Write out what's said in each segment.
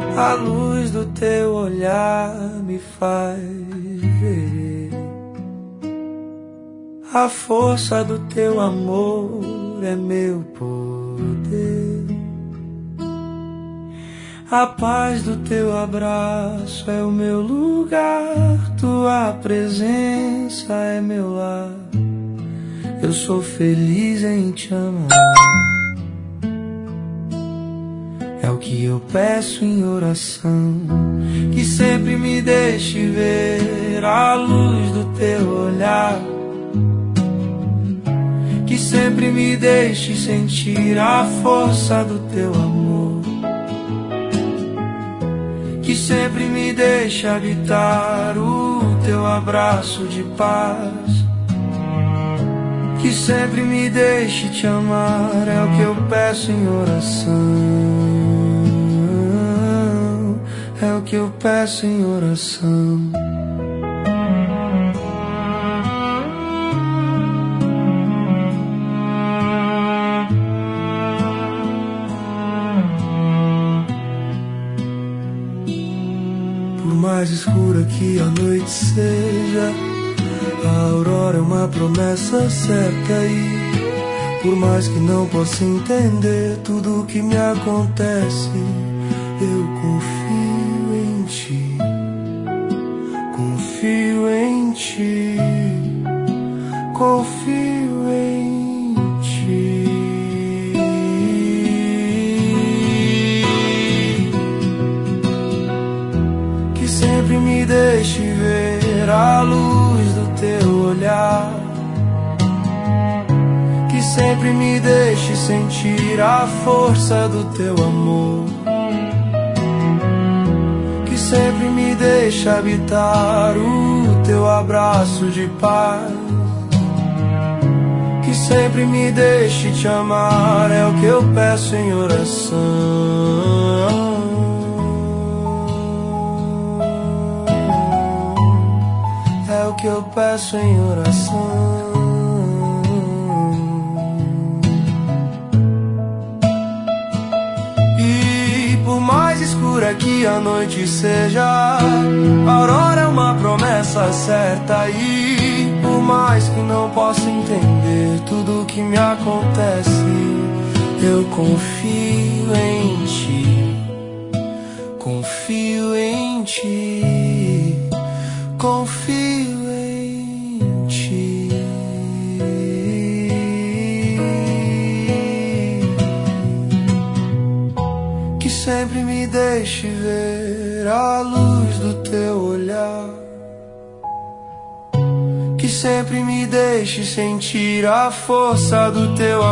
A luz do teu olhar me faz ver. A força do teu amor é meu poder. A paz do teu abraço é o meu lugar. Tua presença é meu lar. Eu sou feliz em te amar. É o que eu peço em oração, que sempre me deixe ver a luz do teu olhar, que sempre me deixe sentir a força do teu amor, que sempre me deixe habitar o teu abraço de paz, que sempre me deixe te amar. É o que eu peço em oração. É o que eu peço em oração. Por mais escura que a noite seja, a aurora é uma promessa certa e por mais que não possa entender tudo o que me acontece, eu confio em ti, confio em ti, confio em ti. Que sempre me deixe ver a luz do teu olhar, que sempre me deixe sentir a força do teu amor, que sempre me deixa habitar o teu abraço de paz, que sempre me deixe te amar. É o que eu peço em oração. É o que eu peço em oração. Por mais escura que a noite seja, a aurora é uma promessa certa e por mais que não possa entender tudo o que me acontece, eu confio em ti, confio em ti, confio em ti. Sempre me deixe ver a luz do teu olhar, que sempre me deixe sentir a força do teu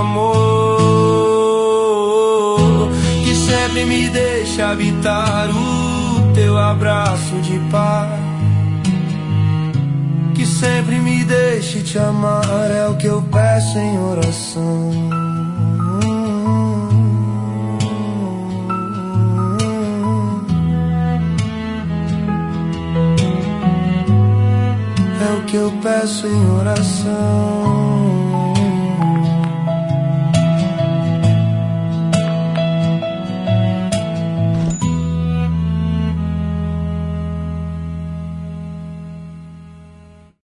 amor, que sempre me deixe habitar o teu abraço de paz, que sempre me deixe te amar. É o que eu peço em oração. É o que eu peço em oração.